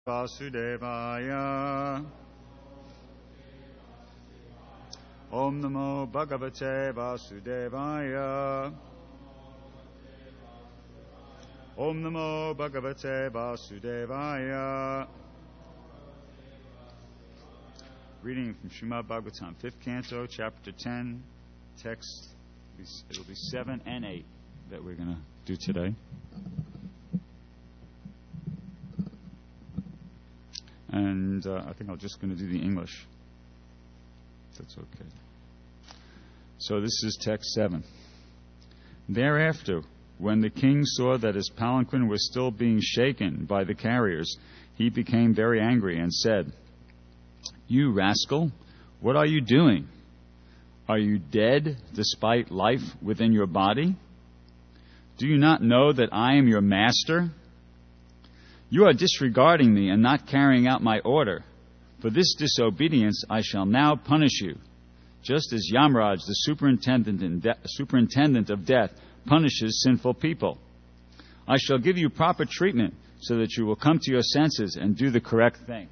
Vasudevaya. Om Namo Bhagavate Vasudevaya. Om Namo Bhagavate Vasudevaya. Reading from Srimad Bhagavatam, 5th Canto, Chapter 10, text, it'll be 7 and 8 that we're going to do today. And I think I'm just going to do the English. That's okay. So this is text 7. Thereafter, when the king saw that his palanquin was still being shaken by the carriers, he became very angry and said, "You rascal, what are you doing? Are you dead despite life within your body? Do you not know that I am your master? You are disregarding me and not carrying out my order. For this disobedience I shall now punish you, just as Yamraj, the superintendent of death, punishes sinful people. I shall give you proper treatment so that you will come to your senses and do the correct thing."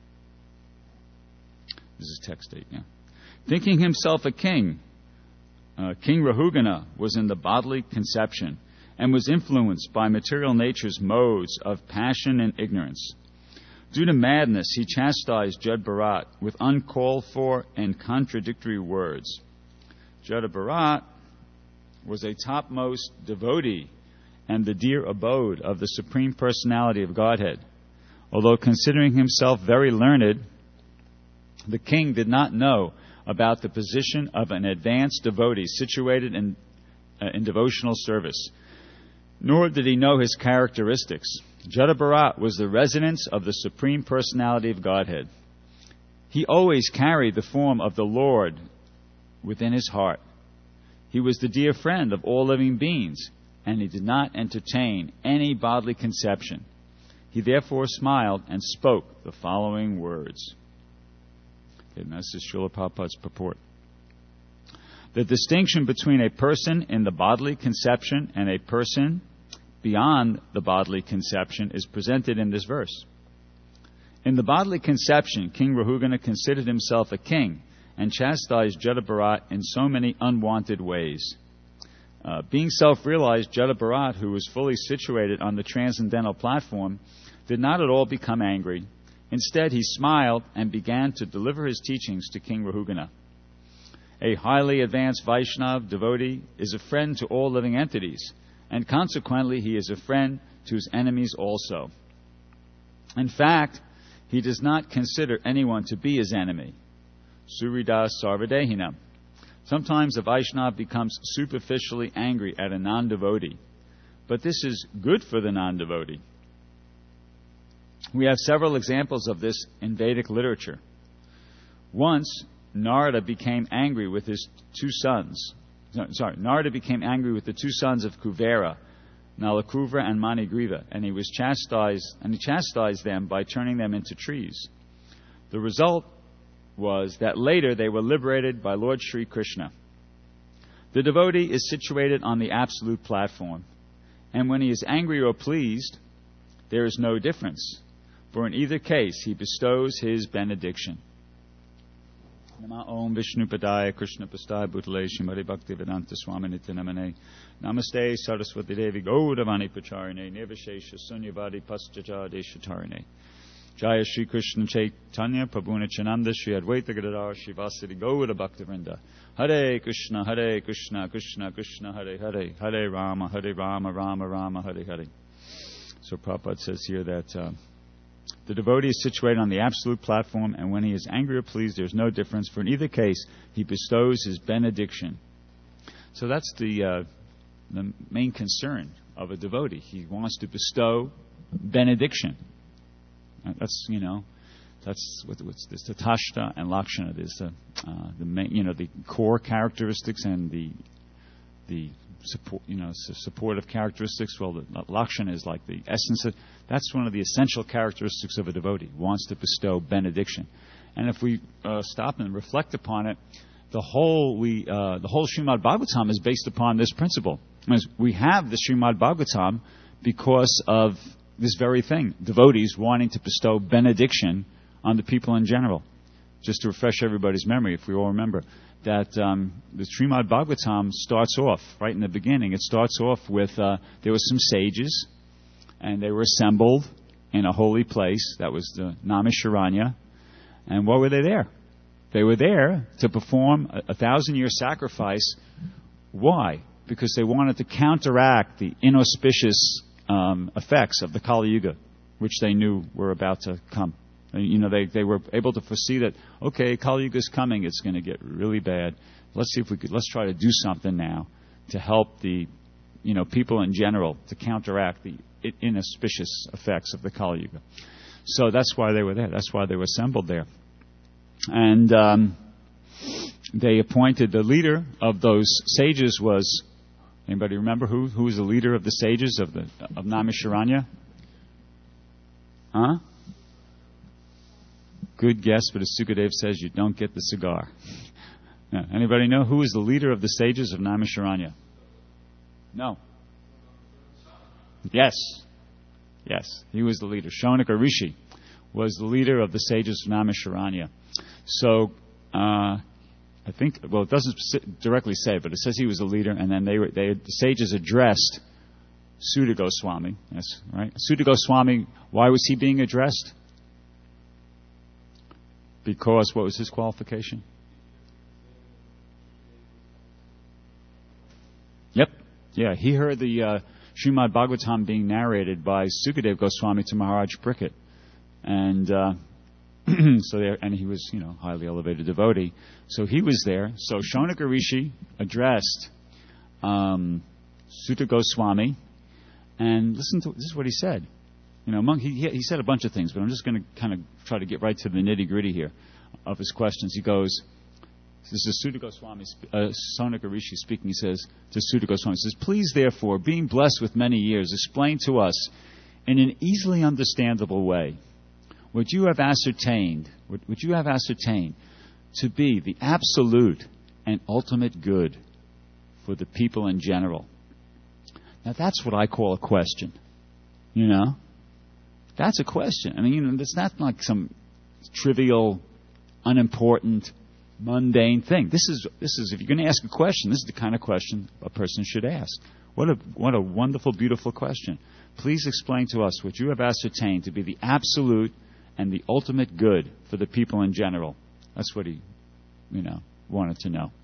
This is text 8, yeah. Thinking himself a king, King Rahugana was in the bodily conception and was influenced by material nature's modes of passion and ignorance. Due to madness, he chastised Jada Bharat with uncalled for and contradictory words. Jada Bharat was a topmost devotee and the dear abode of the Supreme Personality of Godhead. Although considering himself very learned, the king did not know about the position of an advanced devotee situated in devotional service, nor did he know his characteristics. Jada Bharat was the residence of the Supreme Personality of Godhead. He always carried the form of the Lord within his heart. He was the dear friend of all living beings, and he did not entertain any bodily conception. He therefore smiled and spoke the following words. Okay, and this is Srila Prabhupada's purport. The distinction between a person in the bodily conception and a person beyond the bodily conception is presented in this verse. In the bodily conception, King Rahugana considered himself a king and chastised Jada Bharat in so many unwanted ways. Being self-realized, Jada Bharat, who was fully situated on the transcendental platform, did not at all become angry. Instead, he smiled and began to deliver his teachings to King Rahugana. A highly advanced Vaishnava devotee is a friend to all living entities, and consequently he is a friend to his enemies also. In fact, he does not consider anyone to be his enemy. Suridas Sarvadehinam. Sometimes a Vaishnava becomes superficially angry at a non-devotee, but this is good for the non-devotee. We have several examples of this in Vedic literature. Once, Narada became angry with his two sons. Narada became angry with the two sons of Kuvera, Nalakuvra and Manigriva, and he chastised them by turning them into trees. The result was that later they were liberated by Lord Sri Krishna. The devotee is situated on the absolute platform, and when he is angry or pleased, there is no difference, for in either case he bestows his benediction. Nama Om Vishnu Padaya Krishna Pastai Bhutale Shrimati Bhaktivedanta Swami Nityanamane Namaste Saraswati Devi Gaudavani Pacharine Nirvishesha Sunyavadi Paschaja Deshatarine Jaya Shri Krishna Chaitanya Prabhu Nityananda Shri Advaita Gadadhar Shri Vasari Gauda Bhaktivinoda Hare Krishna Krishna Krishna Hare Hare Hare Rama Rama Rama Hare Hare. So Prabhupada says here that the devotee is situated on the absolute platform, and when he is angry or pleased, there is no difference, for in either case, he bestows his benediction. So that's the main concern of a devotee. He wants to bestow benediction. That's what this Tatashta and Lakshana. There's the main, the core characteristics and the support, supportive characteristics. Well, the Lakshana is like the essence of. That's one of the essential characteristics of a devotee. Wants to bestow benediction, and if we stop and reflect upon it, the whole Srimad Bhagavatam is based upon this principle. We have the Srimad Bhagavatam because of this very thing, devotees wanting to bestow benediction on the people in general. Just to refresh everybody's memory, if we all remember, that the Srimad Bhagavatam starts off, right in the beginning, it starts off with, there were some sages, and they were assembled in a holy place, that was the Naimisharanya, and what were they there? They were there to perform a 1,000-year sacrifice. Why? Because they wanted to counteract the inauspicious effects of the Kali Yuga, which they knew were about to come. They were able to foresee that, okay, Kali Yuga is coming, it's going to get really bad. Let's try to do something now to help the, people in general to counteract the inauspicious effects of the Kali Yuga. So that's why they were there. That's why they were assembled there. And they appointed the leader of those sages was, anybody remember who was the leader of the sages of Naimisharanya? Huh? Good guess, but as Sukadev says, you don't get the cigar. Anybody know who was the leader of the sages of Naimisharanya? No. Yes, he was the leader. Shaunaka Rishi was the leader of the sages of Naimisharanya. So, I think, it doesn't directly say, but it says he was the leader, and then the sages addressed Sutta Goswami. Yes, right? Sutta Goswami, why was he being addressed? Because, what was his qualification? Yep. Yeah, he heard the Srimad Bhagavatam being narrated by Sukadev Goswami to Maharaj Parikshit. And and he was, highly elevated devotee. So he was there. So Shaunaka Rishi addressed Sutta Goswami, and this is what he said. He said a bunch of things, but I'm just going to kind of try to get right to the nitty-gritty here of his questions. He goes, this is Sutta Goswami, Shaunaka Rishi speaking, he says to Sutta Goswami, he says, "Please, therefore, being blessed with many years, explain to us in an easily understandable way what you have ascertained to be the absolute and ultimate good for the people in general." Now that's what I call a question. That's a question. I mean, it's not like some trivial, unimportant, mundane thing. This is if you're going to ask a question, this is the kind of question a person should ask. What a wonderful, beautiful question. Please explain to us what you have ascertained to be the absolute and the ultimate good for the people in general. That's what he, wanted to know.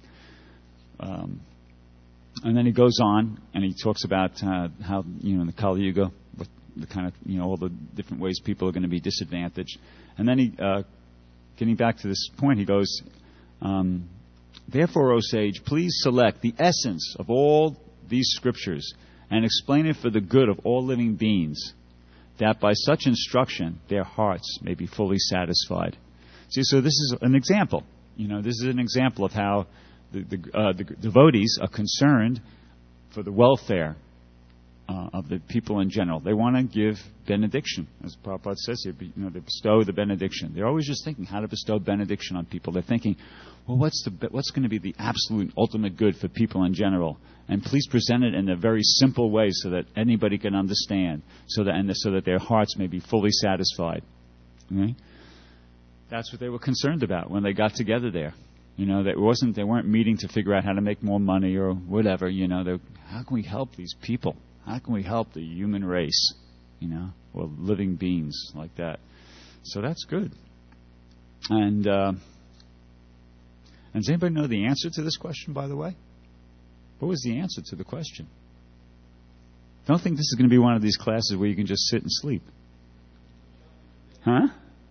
And then he goes on and he talks about how, in the Kali Yuga, the kind of, all the different ways people are going to be disadvantaged. And then he, getting back to this point, he goes, "Therefore, O sage, please select the essence of all these scriptures and explain it for the good of all living beings, that by such instruction their hearts may be fully satisfied." See, so this is an example. This is an example of how the devotees are concerned for the welfare of the people in general. They want to give benediction, as Prabhupada says here. They bestow the benediction. They're always just thinking how to bestow benediction on people. They're thinking, well, what's going to be the absolute ultimate good for people in general? And please present it in a very simple way so that anybody can understand, so that their hearts may be fully satisfied. Okay? That's what they were concerned about when they got together there. They weren't meeting to figure out how to make more money or whatever. How can we help these people? How can we help the human race? Or living beings like that. So that's good. And does anybody know the answer to this question, by the way? What was the answer to the question? Don't think this is going to be one of these classes where you can just sit and sleep. Huh?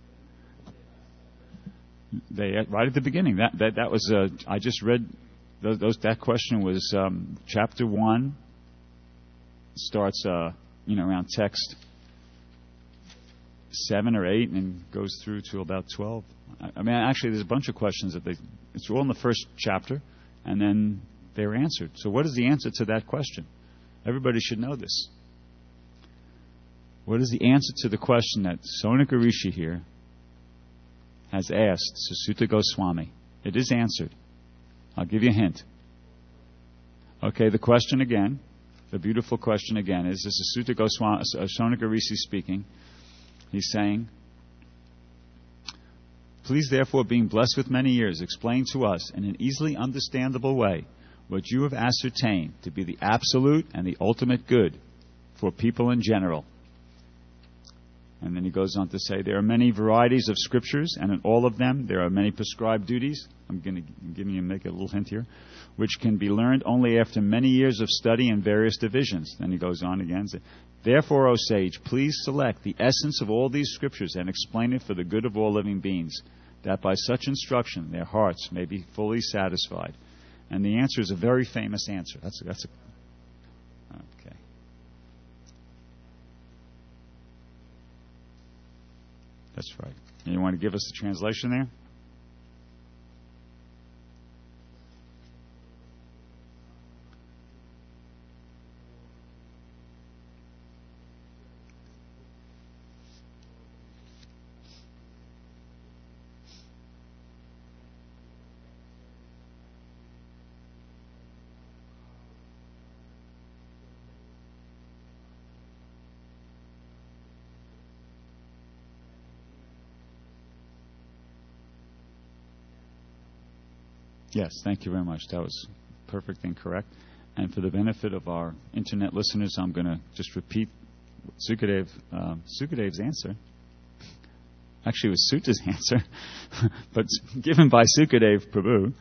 Right at the beginning. That was I just read that question was chapter 1. Starts around text 7 or 8 and goes through to about 12. I mean, actually, there's a bunch of questions it's all in the first chapter, and then they're answered. So what is the answer to that question? Everybody should know this. What is the answer to the question that Shaunaka Rishi here has asked Sutta Goswami? It is answered. I'll give you a hint. Okay, the question again. the beautiful question again is, this is Sutta Goswami, Shonaka Rishi speaking. He's saying, please therefore, being blessed with many years, explain to us in an easily understandable way what you have ascertained to be the absolute and the ultimate good for people in general. And then he goes on to say, there are many varieties of scriptures, and in all of them there are many prescribed duties. I'm going to make a little hint here, which can be learned only after many years of study in various divisions. Then he goes on again and says, therefore, O sage, please select the essence of all these scriptures and explain it for the good of all living beings, that by such instruction their hearts may be fully satisfied. And the answer is a very famous answer. Okay. That's right. And you want to give us the translation there? Yes, thank you very much. That was perfect and correct. And for the benefit of our internet listeners, I'm going to just repeat Sukadev's answer. Actually, it was Suta's answer, but given by Sukadev Prabhu.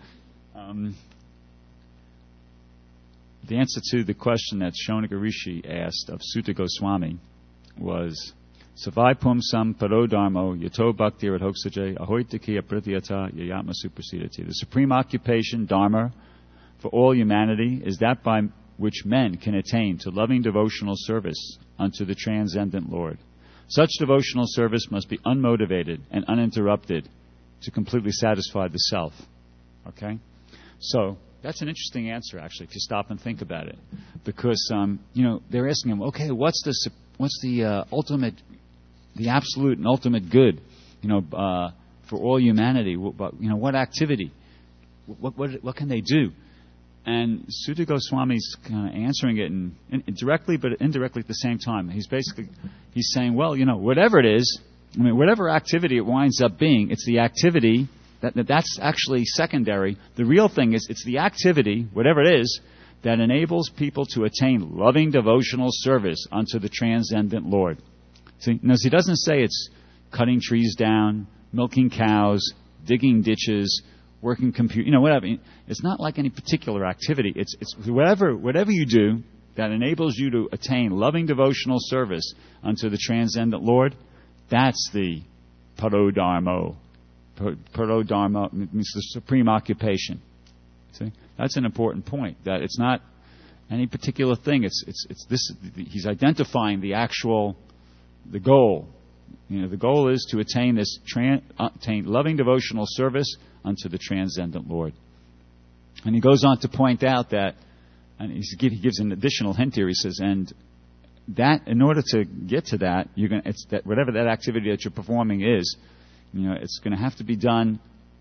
The answer to the question that Shonaka Rishi asked of Sutta Goswami was, Savai pumsam parodharmo yato bhakti radhoksaje ahoitakiya pratyata yayatma suprasidati. The supreme occupation, dharma, for all humanity is that by which men can attain to loving devotional service unto the transcendent Lord. Such devotional service must be unmotivated and uninterrupted to completely satisfy the self. Okay? So, that's an interesting answer, actually, if you stop and think about it. Because, they're asking him, okay, what's the ultimate, the absolute and ultimate good, for all humanity? What activity? What can they do? And Sutta Goswami's kind of answering it in directly but indirectly at the same time. He's saying, well, whatever it is, whatever activity it winds up being, it's the activity that's actually secondary. The real thing is it's the activity, whatever it is, that enables people to attain loving devotional service unto the transcendent Lord. See, notice he doesn't say it's cutting trees down, milking cows, digging ditches, working computer, whatever. It's not like any particular activity. It's whatever you do that enables you to attain loving devotional service unto the transcendent Lord. That's the parodharmo. Parodharma means the supreme occupation. See, that's an important point. That it's not any particular thing. It's this. He's identifying the goal. The goal is to attain this attain loving devotional service unto the transcendent Lord. And he goes on to point out that, and he gives an additional hint here. He says, and that in order to get to that, it's that whatever that activity that you're performing is, it's going to have to be done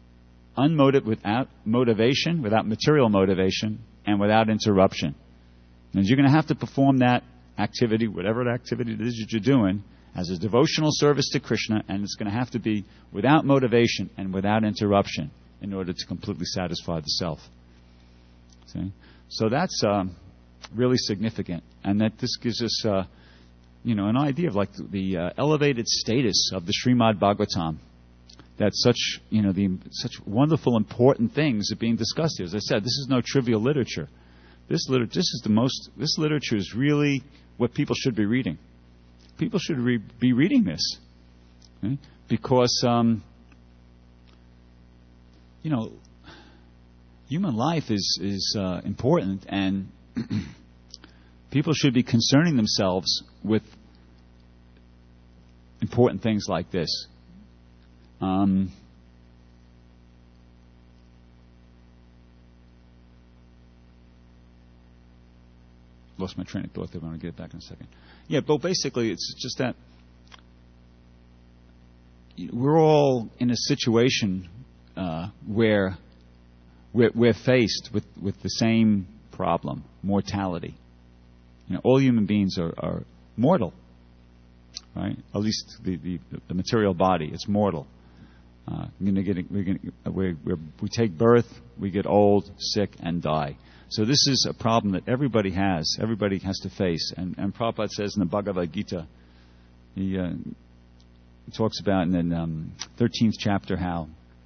without motivation, without material motivation, and without interruption. And you're going to have to perform that activity, whatever the activity it is that you're doing, as a devotional service to Krishna, and it's going to have to be without motivation and without interruption in order to completely satisfy the self. See? So that's really significant, and that this gives us, an idea of like the elevated status of the Srimad Bhagavatam. That such wonderful, important things are being discussed here. As I said, this is no trivial literature. This literature is really what people should be reading. People should be reading this, okay? Because human life is important, and people should be concerning themselves with important things like this. Lost my train of thought there. I want to get it back in a second. Yeah, but basically it's just that we're all in a situation where we're faced with the same problem, mortality. All human beings are mortal, right? At least the material body, it's mortal. We take birth, we get old, sick, and die. So this is a problem that everybody has to face. And Prabhupada says in the Bhagavad Gita, he talks about in the 13th chapter how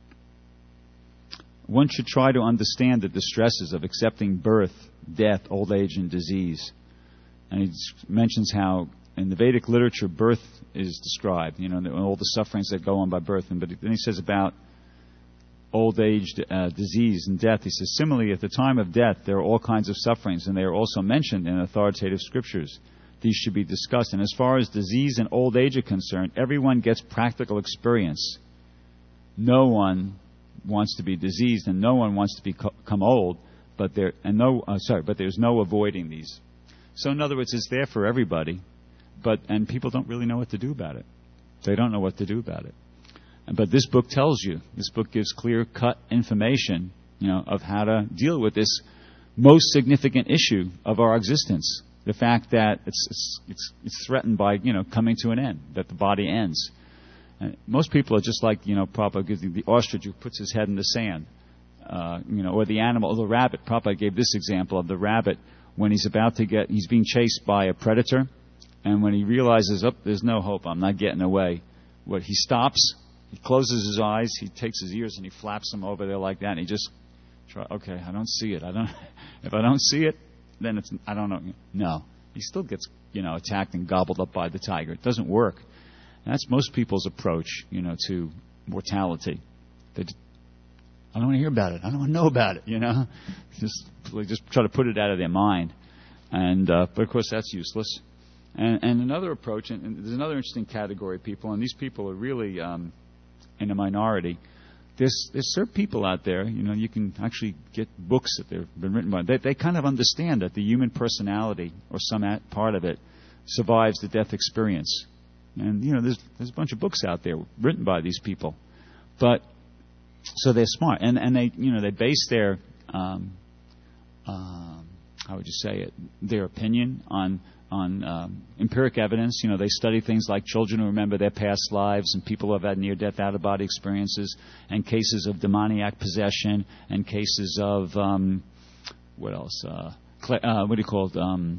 one should try to understand the distresses of accepting birth, death, old age, and disease. And he mentions how in the Vedic literature birth is described, all the sufferings that go on by birth. But then he says about old age, disease, and death. He says, similarly, at the time of death, there are all kinds of sufferings, and they are also mentioned in authoritative scriptures. These should be discussed. And as far as disease and old age are concerned, everyone gets practical experience. No one wants to be diseased, and no one wants to become old, but there's no avoiding these. So in other words, it's there for everybody, and people don't really know what to do about it. They don't know what to do about it. But this book tells you. This book gives clear-cut information, of how to deal with this most significant issue of our existence. The fact that it's threatened by, coming to an end, that the body ends. And most people are just like, Prabhupada gives the ostrich who puts his head in the sand, or the animal, or the rabbit. Prabhupada gave this example of the rabbit when he's being chased by a predator, and when he realizes, there's no hope, I'm not getting away, he stops, he closes his eyes, he takes his ears and he flaps them over there like that, and he just I don't see it. If I don't see it, then I don't know. No, he still gets attacked and gobbled up by the tiger. It doesn't work. And that's most people's approach, to mortality. I don't want to hear about it. I don't want to know about it. Just try to put it out of their mind. And but of course that's useless. And another approach, and there's another interesting category of people, and these people are really in a minority. There's certain people out there, you can actually get books that they've been written by. They kind of understand that the human personality, or some part of it, survives the death experience. And, there's a bunch of books out there written by these people. But, so they're smart. And they, they base their, how would you say it, their opinion on empiric evidence. They study things like children who remember their past lives, and people who have had near-death out-of-body experiences, and cases of demoniac possession, and cases of what else? What do you call it? Trying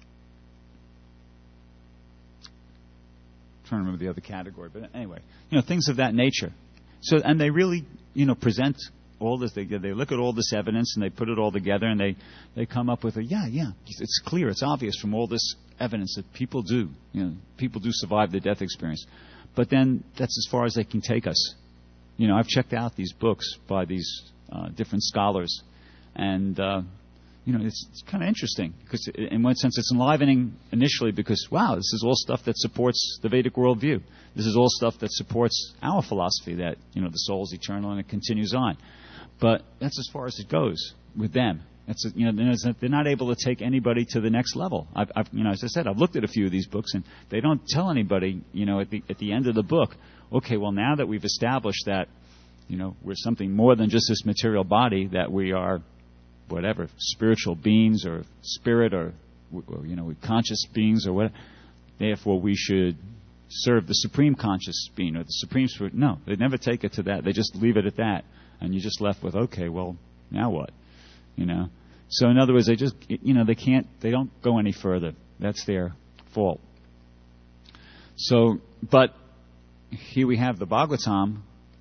to remember the other category, but anyway, things of that nature. So, and they really, present all this. They look at all this evidence and they put it all together, and they come up with it's clear, it's obvious from all this evidence that people do survive the death experience. But then that's as far as they can take us. I've checked out these books by these different scholars, and it's kind of interesting because in one sense it's enlivening initially because wow, this is all stuff that supports the Vedic worldview. This is all stuff that supports our philosophy that the soul is eternal and it continues on. But that's as far as it goes with them. They're not able to take anybody to the next level. As I said, I've looked at a few of these books, and they don't tell anybody, at the end of the book, okay, well, now that we've established that, we're something more than just this material body, that we are, whatever, spiritual beings or spirit or conscious beings or whatever, therefore we should serve the supreme conscious being or the supreme spirit. No, they never take it to that. They just leave it at that. And you're just left with, okay, well, now what? So in other words, they just, they don't go any further. That's their fault. So, but here we have the Bhagavatam,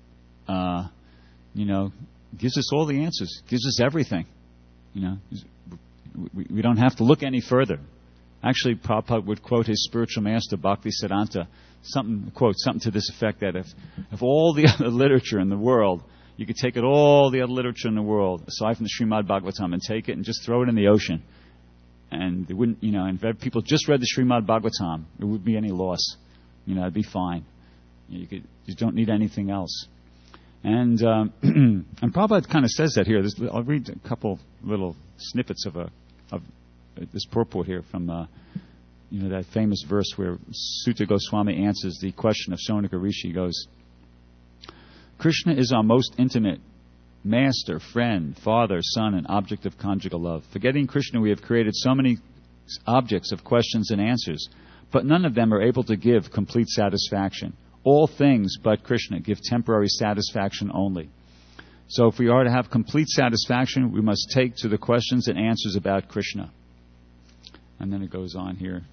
gives us all the answers, gives us everything. We don't have to look any further. Actually, Prabhupada would quote his spiritual master, Bhaktisiddhanta, something to this effect, that if all the other literature in the world, you could take all the other literature in the world, aside from the Srimad Bhagavatam, and take it and just throw it in the ocean. And it wouldn't, and if people just read the Srimad Bhagavatam, there wouldn't be any loss. It'd be fine. You don't need anything else. And Prabhupada kind of says that here. I'll read a couple little snippets of this purport here from that famous verse where Sutta Goswami answers the question of Sonaka Rishi. He goes, Krishna is our most intimate master, friend, father, son, and object of conjugal love. Forgetting Krishna, we have created so many objects of questions and answers, but none of them are able to give complete satisfaction. All things but Krishna give temporary satisfaction only. So if we are to have complete satisfaction, we must take to the questions and answers about Krishna. And then it goes on here.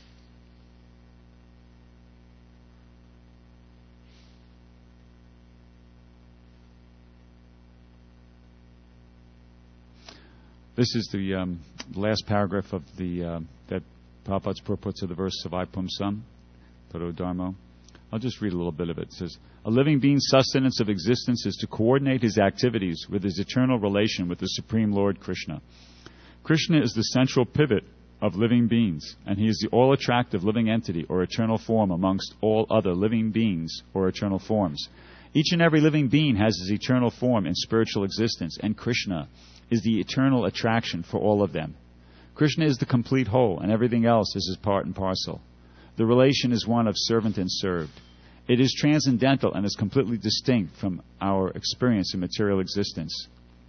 This is the last paragraph of that Prabhupada's purport to the verse of Aipumsam, Taro Dharmo. I'll just read a little bit of it. It says, a living being's sustenance of existence is to coordinate his activities with his eternal relation with the Supreme Lord Krishna. Krishna is the central pivot of living beings, and he is the all-attractive living entity or eternal form amongst all other living beings or eternal forms. Each and every living being has his eternal form in spiritual existence, and Krishna is the eternal attraction for all of them. Krishna is the complete whole, and everything else is his part and parcel. The relation is one of servant and served. It is transcendental and is completely distinct from our experience in material existence.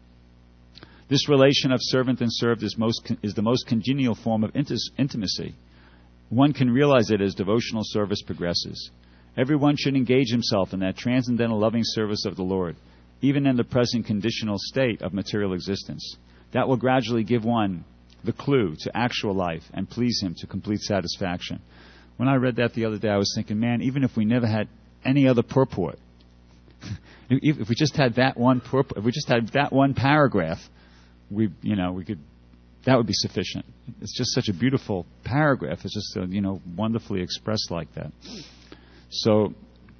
This relation of servant and served is the most congenial form of intimacy. One can realize it as devotional service progresses. Everyone should engage himself in that transcendental loving service of the Lord, even in the present conditional state of material existence. That will gradually give one the clue to actual life and please him to complete satisfaction. When I read that the other day, I was thinking, man, even if we never had any other purport, if we just had that one purport, if we just had that one paragraph, we could. That would be sufficient. It's just such a beautiful paragraph. It's just wonderfully expressed like that. So,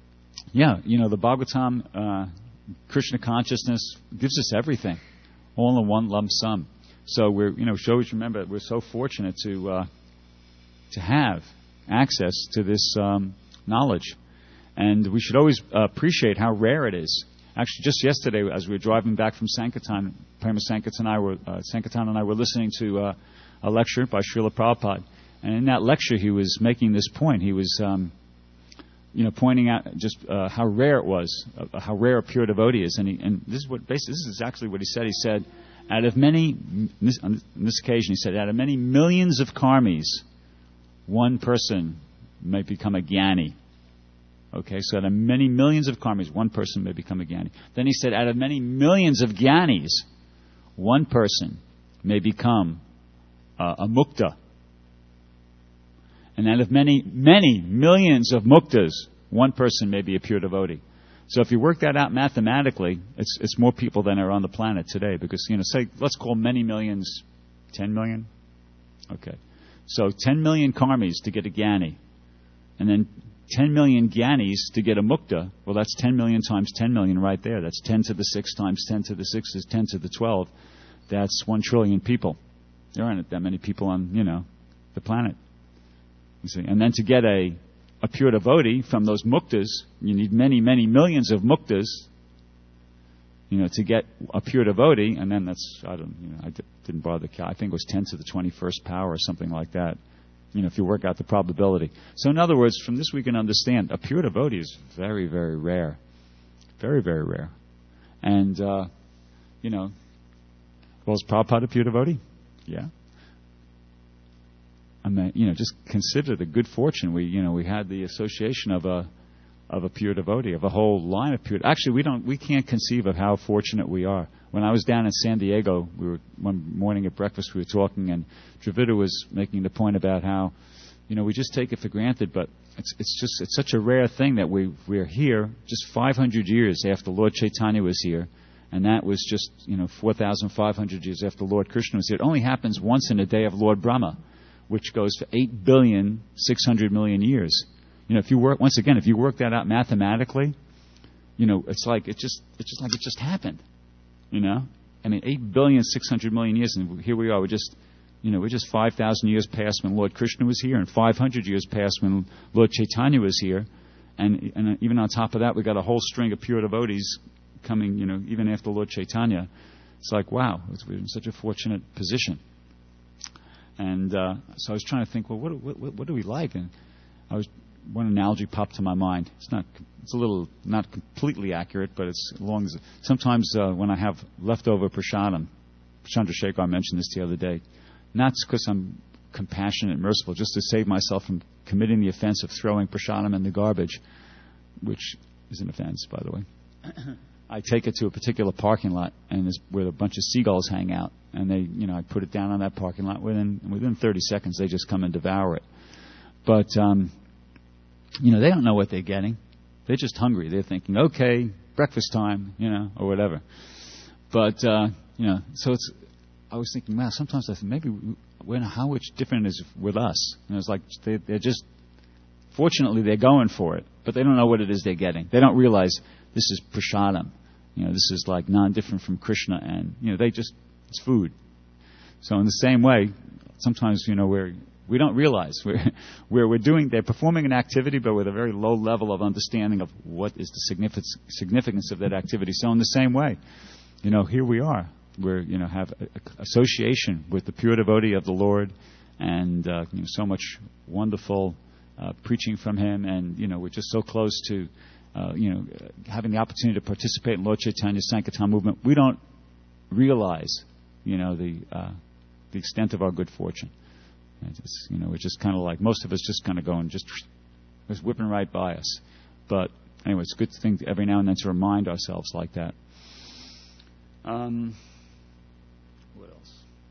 the Bhagavatam, Krishna consciousness gives us everything, all in one lump sum. So we're, should always remember we're so fortunate to have access to this knowledge, and we should always appreciate how rare it is. Actually, just yesterday, as we were driving back from Sankirtan, Prema Sankirtan and I were listening to a lecture by Srila Prabhupada, and in that lecture, he was making this point. He was pointing out just how rare it was, how rare a pure devotee is, and this is exactly what he said. He said, out of many, on this occasion, he said, out of many millions of karmis, one person may become a jnani. Okay, so out of many millions of karmis, one person may become a jnani. Then he said, out of many millions of jnanis, one person may become a mukta. And out of many, many millions of muktas, one person may be a pure devotee. So if you work that out mathematically, it's more people than are on the planet today. Because, say, let's call many millions 10 million. Okay. So 10 million karmis to get a jnani. And then 10 million jnanis to get a mukta. Well, that's 10 million times 10 million right there. That's 10 to the 6 times 10 to the 6 is 10 to the 12. That's 1 trillion people. There aren't that many people on, the planet. You see. And then to get a pure devotee from those muktas, you need many, many millions of muktas, to get a pure devotee, and then that's, I didn't bother to count. I think it was 10 to the 21st power or something like that, if you work out the probability. So in other words, from this we can understand, a pure devotee is very, very rare. Very, very rare. And, was Prabhupada a pure devotee? Yeah. I mean, just consider the good fortune we had the association of a pure devotee, of a whole line of pure. Actually, we can't conceive of how fortunate we are. When I was down in San Diego, one morning at breakfast we were talking, and Dravida was making the point about how, we just take it for granted, but it's such a rare thing that we're here just 500 years after Lord Chaitanya was here, and that was just 4,500 years after Lord Krishna was here. It only happens once in a day of Lord Brahma, which goes for 8,600,000,000 years. If you work that out mathematically, it's like it just happened. I mean, 8,600,000,000 years, and here we are. We're just 5,000 years past when Lord Krishna was here, and 500 years past when Lord Chaitanya was here, and even on top of that, we got a whole string of pure devotees coming. Even after Lord Chaitanya, it's like wow, we're in such a fortunate position. And so I was trying to think, well, what do we like? And one analogy popped to my mind. It's a little not completely accurate, but it's long as sometimes when I have leftover prasadam, Chandrasekhar mentioned this the other day. Not because I'm compassionate and merciful, just to save myself from committing the offense of throwing prasadam in the garbage, which is an offense, by the way. I take it to a particular parking lot, and where a bunch of seagulls hang out, and I put it down on that parking lot. Within 30 seconds, they just come and devour it. But they don't know what they're getting. They're just hungry. They're thinking, okay, breakfast time, or whatever. But so I was thinking, wow, sometimes I think maybe how much different is it with us? And it's like they're just, fortunately, they're going for it, but they don't know what it is they're getting. They don't realize this is prasadam. This is like non-different from Krishna, and it's food. So in the same way, sometimes we don't realize they're performing an activity, but with a very low level of understanding of what is the significance of that activity. So in the same way, here we are. We have association with the pure devotee of the Lord, and so much wonderful preaching from him, and we're just so close to having the opportunity to participate in Lord Chaitanya's Sankirtan movement. We don't realize the extent of our good fortune. We're just kind of like, most of us just kind of going, just whipping right by us. But anyway, it's a good thing every now and then to remind ourselves like that. What else?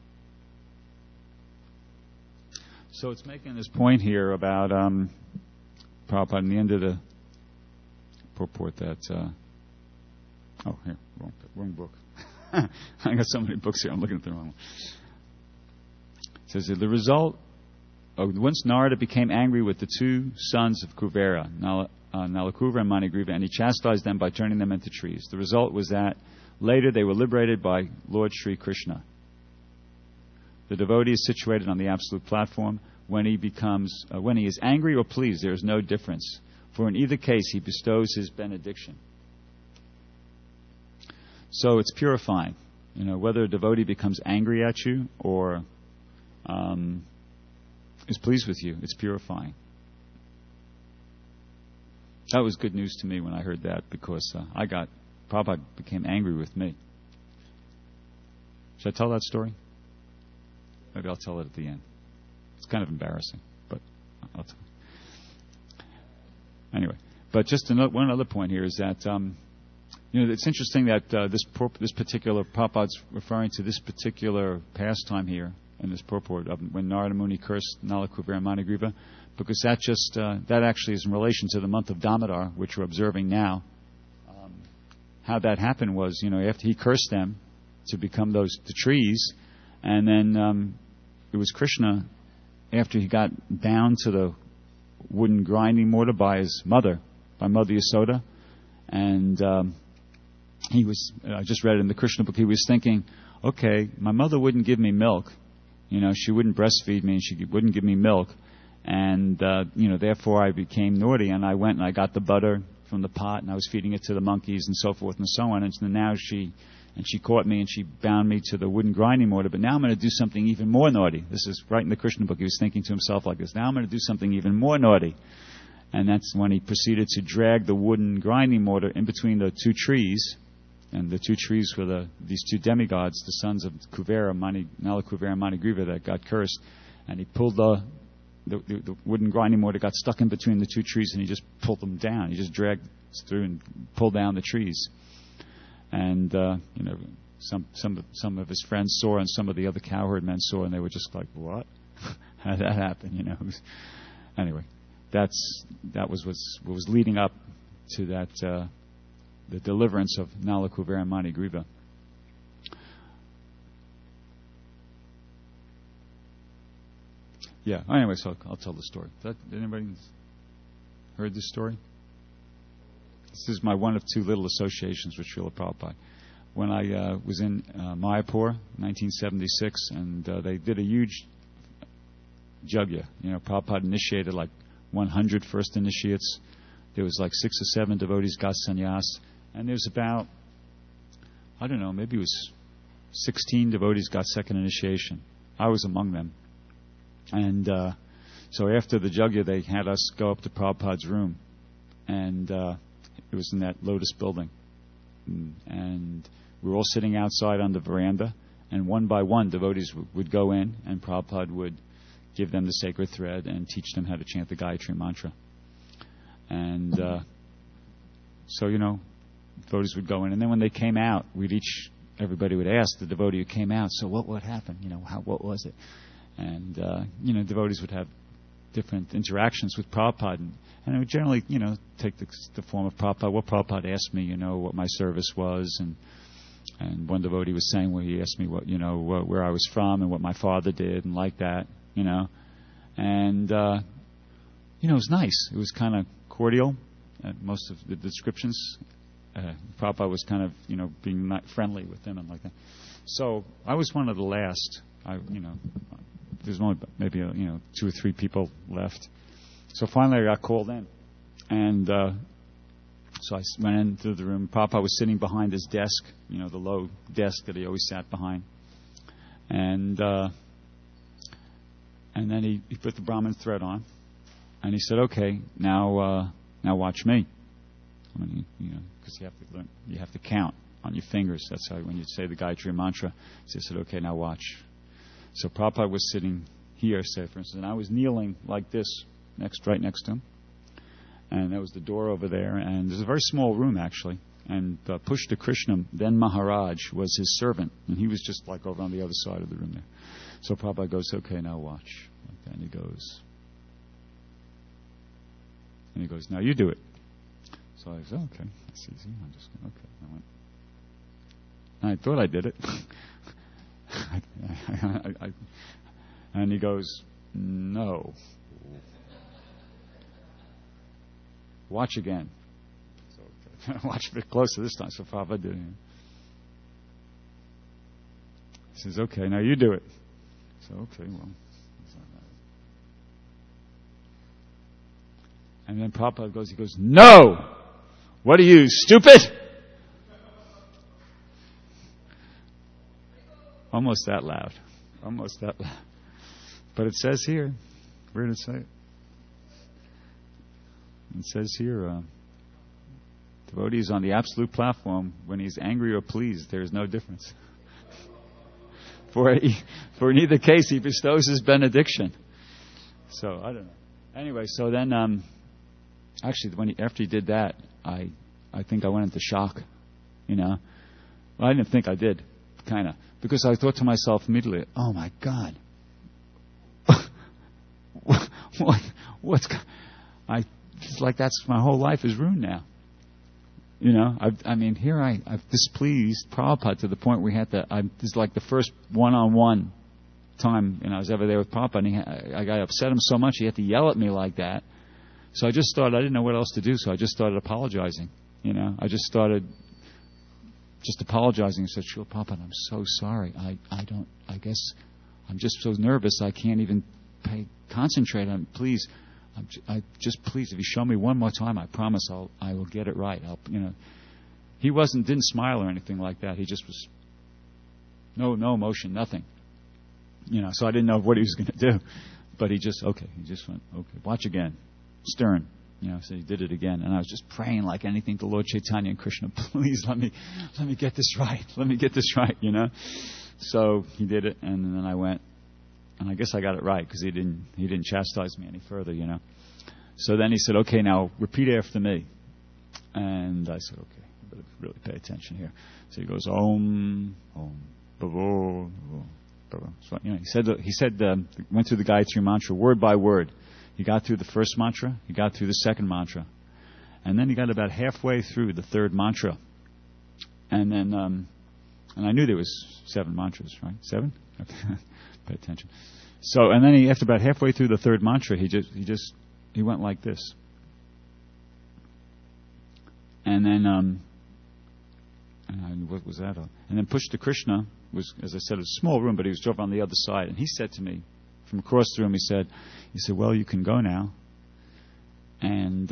So it's making this point here about Prabhupada in the end of the purport that here, wrong book. I got so many books here, I'm looking at the wrong one. It says that the result, once Narada became angry with the two sons of Kuvera, Nalakuvara and Manigriva, and he chastised them by turning them into trees. The result was that later they were liberated by Lord Sri Krishna. The devotee is situated on the absolute platform. When he is angry or pleased, there is no difference, for in either case he bestows his benediction. So it's purifying. Whether a devotee becomes angry at you or is pleased with you, it's purifying. That was good news to me when I heard that, because Prabhupada became angry with me. Should I tell that story? Maybe I'll tell it at the end. It's kind of embarrassing, but I'll tell it. Anyway, but just one other point here is that it's interesting that this particular Prabhupada's referring to this particular pastime here in this purport of when Narada Muni cursed Nalakuvara and Manigriva, because that actually is in relation to the month of Damodar, which we're observing now. How that happened was, after he cursed them to become the trees, and then it was Krishna, after he got bound to the wooden grinding mortar by his mother, by Mother Yasoda, and he was, I just read it in the Krishna book, he was thinking, okay, my mother wouldn't give me milk, she wouldn't breastfeed me, and she wouldn't give me milk, and therefore I became naughty, and I went and I got the butter from the pot, and I was feeding it to the monkeys and so forth and so on, and so now she caught me and she bound me to the wooden grinding mortar, but now I'm going to do something even more naughty. This is right in the Krishna book. He was thinking to himself like this, now I'm going to do something even more naughty. And that's when he proceeded to drag the wooden grinding mortar in between the two trees, and the two trees were these two demigods, the sons of Kuvera, Nalakuvara and Manigriva, that got cursed, and he pulled the wooden grinding mortar, got stuck in between the two trees, and he just pulled them down. He just dragged through and pulled down the trees. And some of his friends saw, and some of the other cowherd men saw, and they were just like, "What? How did that happen?" Anyway, that was what was leading up to that the deliverance of Nalakuvara and Manigriva. Yeah. Anyway, so I'll tell the story. Did anybody heard this story? This is my one of two little associations with Srila Prabhupada. When I was in Mayapur, 1976, and they did a huge yajna. Prabhupada initiated like 100 first initiates. There was like 6 or 7 devotees got sannyas, and there's about, I don't know, maybe it was 16 devotees got second initiation. I was among them. And so after the yajna, they had us go up to Prabhupada's room, and it was in that Lotus building. And we were all sitting outside on the veranda, and one by one, devotees would go in, and Prabhupada would give them the sacred thread, and teach them how to chant the Gayatri mantra. And so, devotees would go in, and then when they came out, everybody would ask the devotee who came out, so what happened? What was it? And, devotees would have different interactions with Prabhupada, and it would generally, take the form of Prabhupada. Well, Prabhupada asked me, what my service was, and one devotee was saying, well, he asked me where I was from and what my father did, and like that, and it was nice. It was kind of cordial. Most of the descriptions, Prabhupada was kind of, being not friendly with them and like that. So I was one of the last. There's only maybe 2 or 3 people left. So finally I got called in, and so I went into the room. Prabhupada was sitting behind his desk, the low desk that he always sat behind, and then he put the Brahmin thread on, and he said, "Okay, now watch me." Because you have to count on your fingers. That's how when you say the Gayatri mantra. So he said, "Okay, now watch." So Prabhupada was sitting here, say for instance, and I was kneeling like this, right next to him, and there was the door over there, and there's a very small room actually. And Pushta Krishnam, then Maharaj, was his servant, and he was just like over on the other side of the room there. So Prabhupada goes, "Okay, now watch," and he goes, "Now you do it." So I said, "Okay, that's easy. I'm just going, okay." I went. And I thought I did it. And he goes, "No. Watch again." So watch a bit closer this time. So Prabhupada did it. He says, "Okay, now you do it." So okay, well. And then Prabhupada goes, "No! What are you, stupid?" Almost that loud. But it says here, where did it say it? It says here, devotee is on the absolute platform. When he's angry or pleased, there is no difference. For in either case, he bestows his benediction. So, I don't know. Anyway, so then, actually, after he did that, I think I went into shock, Well, I didn't think I did, kind of. Because I thought to myself immediately, oh my God, it's like that's my whole life is ruined now. Here I've displeased Prabhupada to the point where this is like the first one-on-one time, I was ever there with Prabhupada, and I upset him so much he had to yell at me like that. So I just thought I didn't know what else to do, so I just started apologizing. I just started apologizing and said, "Srila Prabhupada, I'm so sorry. I guess I'm just so nervous I can't even concentrate on it. Please, please, if you show me one more time, I promise I will get it right." He didn't smile or anything like that. He just was no emotion, nothing. So I didn't know what he was going to do. But he just went, "Okay, watch again. Stern." So he did it again, and I was just praying like anything to Lord Chaitanya and Krishna, "Please let me get this right. Let me get this right." So he did it, and then I went, and I guess I got it right because he didn't chastise me any further, So then he said, "Okay, now repeat after me," and I said, "Okay, I better really pay attention here." So he goes, "Om, Om, Bhavo, Bhavo." So he said went through the Gayatri mantra word by word. He got through the first mantra, he got through the second mantra, and then he got about halfway through the third mantra. And then, and I knew there was 7 mantras, right? 7? Pay attention. So, and then after about halfway through the third mantra, he went like this. And then, what was that? And then Pushta Krishna was, as I said, a small room, but he was over on the other side, and he said to me, from across the room, he said, "Well, you can go now." And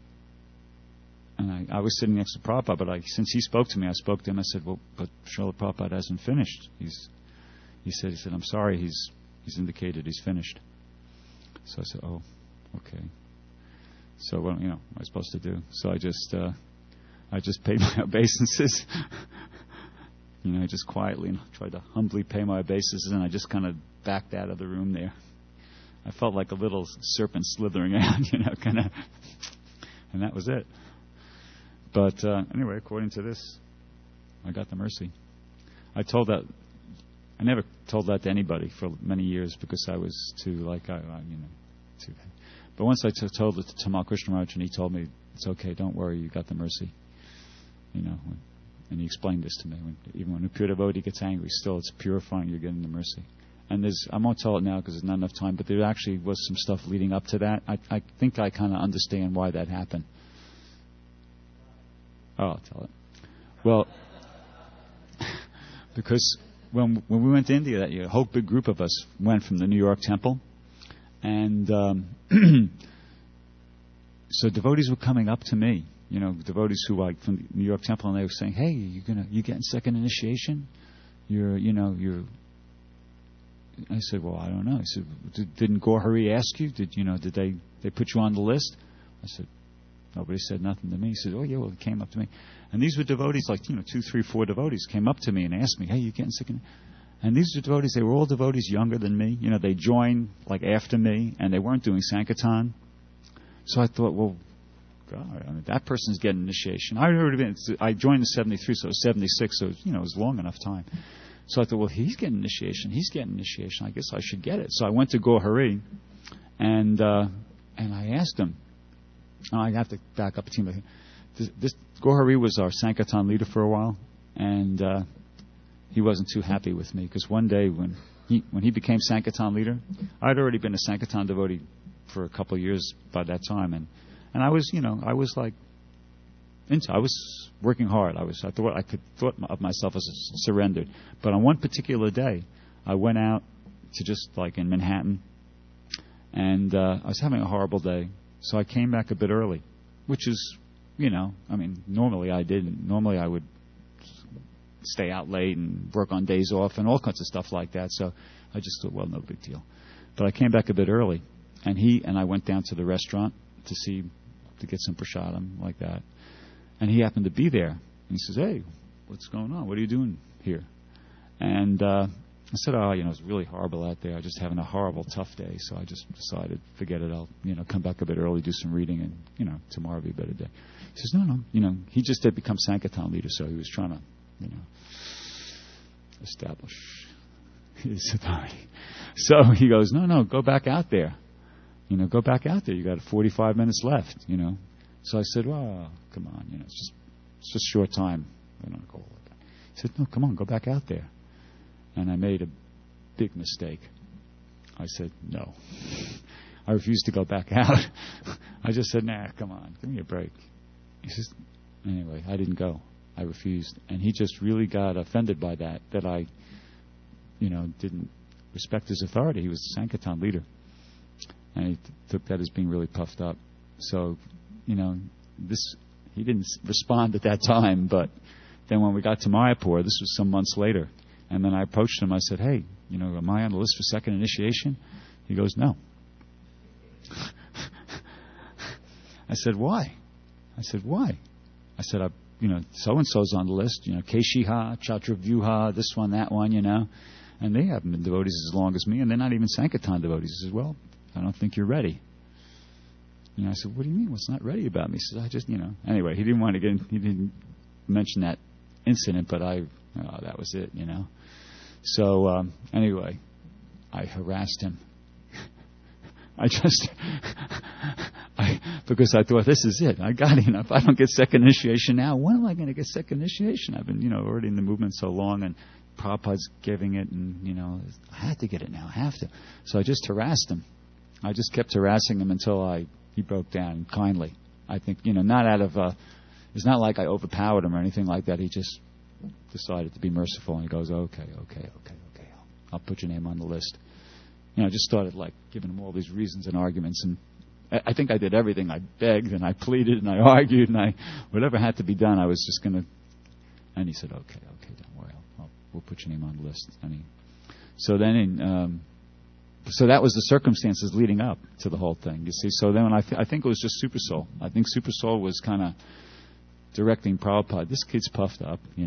I was sitting next to Prabhupada, but since he spoke to me, I spoke to him. I said, "Well, but Srila Prabhupada hasn't finished." He said, "I'm sorry, he's indicated he's finished." So I said, "Oh, okay." So what am I supposed to do? So I just paid my obeisances. I just quietly tried to humbly pay my obeisances, and I just kind of backed out of the room there. I felt like a little serpent slithering out, kind of, and that was it. But anyway, according to this, I got the mercy. I never told that to anybody for many years because I was too too. But once I told it to Tamal Krishna Maharaj, and he told me, it's okay, don't worry, you got the mercy. And he explained this to me. Even when a pure devotee gets angry, still it's purifying, you're getting the mercy. And I won't tell it now because there's not enough time, but there actually was some stuff leading up to that. I think I kind of understand why that happened. Oh, I'll tell it. Well, because when we went to India that year, a whole big group of us went from the New York temple, and so devotees were coming up to me, devotees who like from the New York temple, and they were saying, "Hey, you getting second initiation? You're." I said, "Well, I don't know." I said, "Didn't Gaur Hari ask you? Did they put you on the list?" I said, "Nobody said nothing to me." He said, "Oh yeah, well, it came up to me." And these were devotees, like 2, 3, 4 devotees came up to me and asked me, "Hey, you getting second?" And these were devotees. They were all devotees younger than me. They joined like after me, and they weren't doing Sankirtan. So I thought, well, God, that person's getting initiation. I joined in '73, so it was '76, so it was long enough time. So I thought, well, he's getting initiation. He's getting initiation. I guess I should get it. So I went to Gaur Hari, and I asked him. I have to back up a team. This Gaur Hari was our Sankirtan leader for a while, and he wasn't too happy with me because one day when he became Sankirtan leader, I'd already been a Sankirtan devotee for a couple of years by that time, and I was I was working hard. I thought of myself as surrendered. But on one particular day, I went out to just like in Manhattan, and I was having a horrible day. So I came back a bit early, which is, normally I didn't. Normally I would stay out late and work on days off and all kinds of stuff like that. So I just thought, well, no big deal. But I came back a bit early, and I went down to the restaurant to get some prasadam like that. And he happened to be there. And he says, "Hey, what's going on? What are you doing here?" And I said, "Oh, it's really horrible out there. I'm just having a horrible, tough day. So I just decided, forget it. I'll, come back a bit early, do some reading, and, tomorrow will be a better day." He says, "No. He just did become Sankirtan leader, so he was trying to, establish his authority." So he goes, "No, go back out there. Go back out there. You got 45 minutes left, So I said, "Well, come on, it's just short time. I don't go like that." He said, "No, come on, go back out there." And I made a big mistake. I said, "No." I refused to go back out. I just said, "Nah, come on, give me a break." He says, anyway, I didn't go. I refused. And he just really got offended by that I, didn't respect his authority. He was the Sankirtan leader. And he took that as being really puffed up. So, he didn't respond at that time, but then when we got to Mayapur, this was some months later, and then I approached him. I said, "Hey, am I on the list for second initiation?" He goes, "No." I said, "Why?" I said, "So-and-so's on the list, Keshiha, Chatravyuha, this one, that one, and they haven't been devotees as long as me, and they're not even Sankirtan devotees." He says, "Well, I don't think you're ready." I said, "What do you mean? What's not ready about me?" He said, "I just, Anyway, he didn't want to he didn't mention that incident, but that was it, So, anyway, I harassed him. Because I thought, this is it. I got it. If I don't get second initiation now, when am I going to get second initiation? I've been, already in the movement so long, and Prabhupada's giving it, and, I had to get it now. I have to. So I just harassed him. I just kept harassing him until he broke down kindly. I think, not out of, it's not like I overpowered him or anything like that. He just decided to be merciful, and he goes, okay, I'll put your name on the list. I just started giving him all these reasons and arguments, and I think I did everything. I begged and I pleaded and I argued and whatever had to be done, I was just going to. And he said, "Okay, don't worry, we'll put your name on the list." So that was the circumstances leading up to the whole thing. You see, so then I think it was just Super Soul. I think Super Soul was kind of directing Prabhupada. This kid's puffed up, He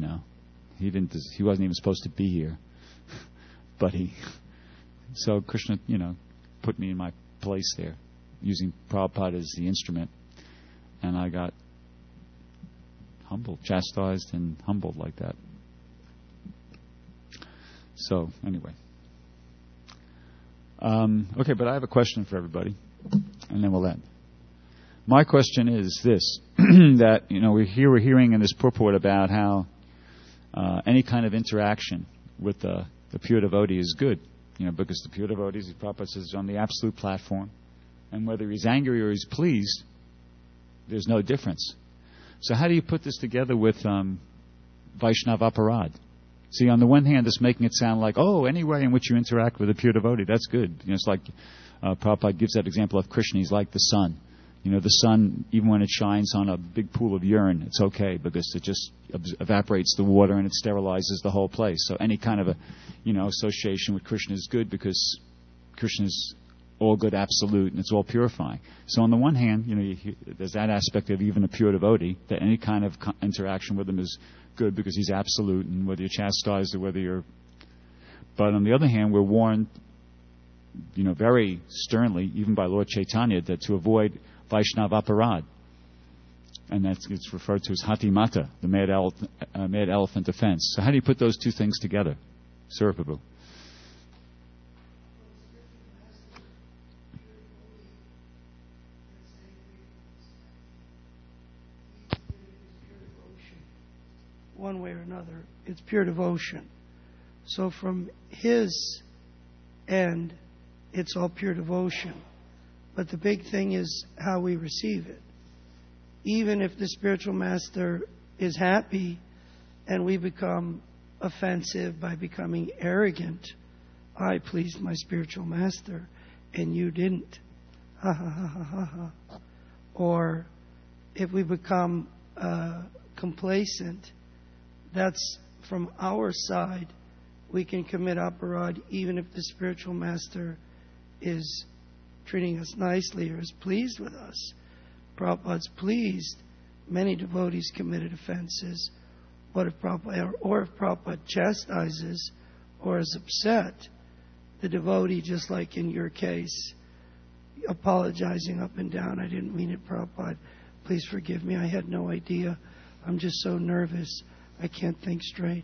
wasn't even supposed to be here, but he. So Krishna, put me in my place there, using Prabhupada as the instrument. And I got humbled, chastised and humbled like that. So, anyway. Okay, but I have a question for everybody, and then we'll end. My question is this, that, we're hearing in this purport about how any kind of interaction with the pure devotee is good, because the pure devotee, as Prabhupada says, is on the absolute platform, and whether he's angry or he's pleased, there's no difference. So how do you put this together with Vaishnava Aparad? See, on the one hand, it's making it sound like, any way in which you interact with a pure devotee, that's good. It's like Prabhupada gives that example of Krishna. He's like the sun. The sun, even when it shines on a big pool of urine, it's okay because it just evaporates the water and it sterilizes the whole place. So any kind of association with Krishna is good because Krishna is all good, absolute, and it's all purifying. So on the one hand, there's that aspect of even a pure devotee, that any kind of interaction with him is good because he's absolute, and whether you're chastised or whether you're... But on the other hand, we're warned, very sternly, even by Lord Chaitanya, that to avoid Vaishnava Aparad. And it's referred to as Hati Mata, the mad elephant offense. So how do you put those two things together? Sir Prabhu. One way or another, it's pure devotion. So from his end, it's all pure devotion. But the big thing is how we receive it. Even if the spiritual master is happy and we become offensive by becoming arrogant, I pleased my spiritual master and you didn't. Ha ha ha ha ha ha. Or if we become complacent, that's from our side. We can commit aparad even if the spiritual master is treating us nicely or is pleased with us. Prabhupada's pleased. Many devotees committed offenses. But if Prabhupada chastises or is upset, the devotee, just like in your case, apologizing up and down, I didn't mean it, Prabhupada. Please forgive me. I had no idea. I'm just so nervous. I can't think straight.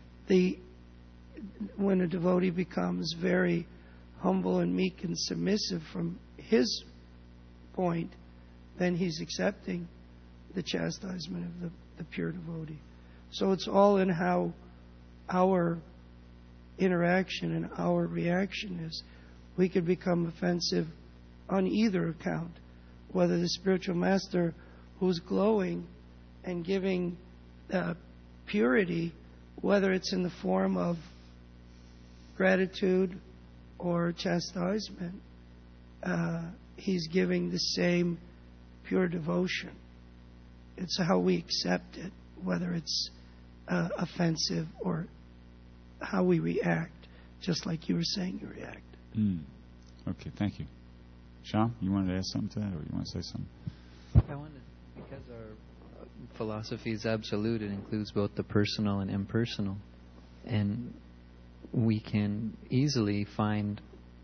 When a devotee becomes very humble and meek and submissive from his point, then he's accepting the chastisement of the pure devotee. So it's all in how our interaction and our reaction is. We could become offensive on either account, whether the spiritual master who's glowing and giving purity, whether it's in the form of gratitude or chastisement, he's giving the same pure devotion. It's how we accept it, whether it's offensive or how we react, just like you were saying you react. Okay, thank you. Shyam, you wanted to ask something to that, or you want to say something? I wanted, because our philosophy is absolute, it includes both the personal and impersonal. And we can easily find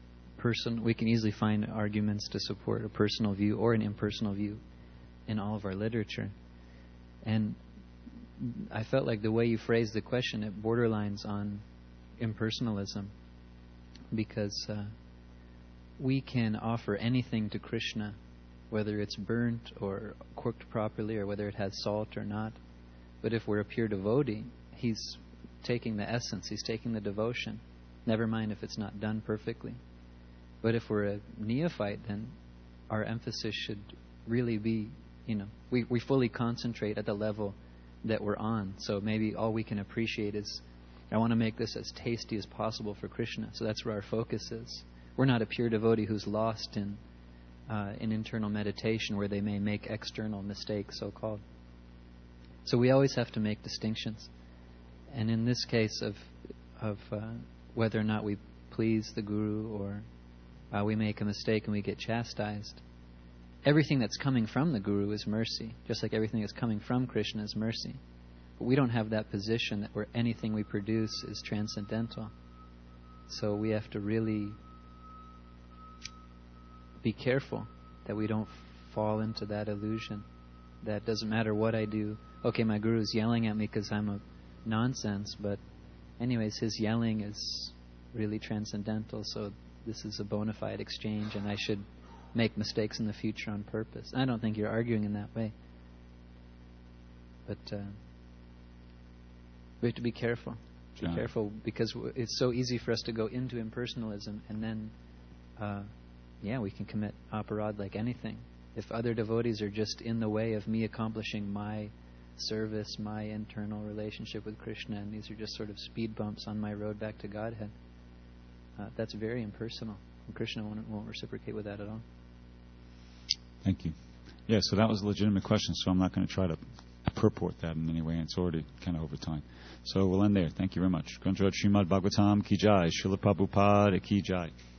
arguments to support a personal view or an impersonal view in all of our literature. And I felt like the way you phrased the question, it borderlines on impersonalism, because we can offer anything to Krishna, whether it's burnt or cooked properly or whether it has salt or not. But if we're a pure devotee, he's taking the essence, he's taking the devotion, never mind if it's not done perfectly. But if we're a neophyte, then our emphasis should really be, we fully concentrate at the level that we're on. So maybe all we can appreciate is, I want to make this as tasty as possible for Krishna. So that's where our focus is. We're not a pure devotee who's lost in internal meditation where they may make external mistakes, so-called. So we always have to make distinctions. And in this case of whether or not we please the Guru or we make a mistake and we get chastised, everything that's coming from the Guru is mercy, just like everything that's coming from Krishna is mercy. But we don't have that position that where anything we produce is transcendental. So we have to really be careful that we don't fall into that illusion. That doesn't matter what I do. Okay, my guru is yelling at me because I'm a nonsense, but anyways, his yelling is really transcendental, so this is a bona fide exchange, and I should make mistakes in the future on purpose. I don't think you're arguing in that way. But we have to be careful. Be careful, because it's so easy for us to go into impersonalism, and then, we can commit aparad like anything. If other devotees are just in the way of me accomplishing my service, my internal relationship with Krishna, and these are just sort of speed bumps on my road back to Godhead, that's very impersonal. And Krishna won't reciprocate with that at all. Thank you. Yeah, so that was a legitimate question, so I'm not going to try to purport that in any way, and it's already kind of over time. So we'll end there. Thank you very much. Granth Srimad Bhagavatam Ki Jai, Srila Prabhupada Ki Jai.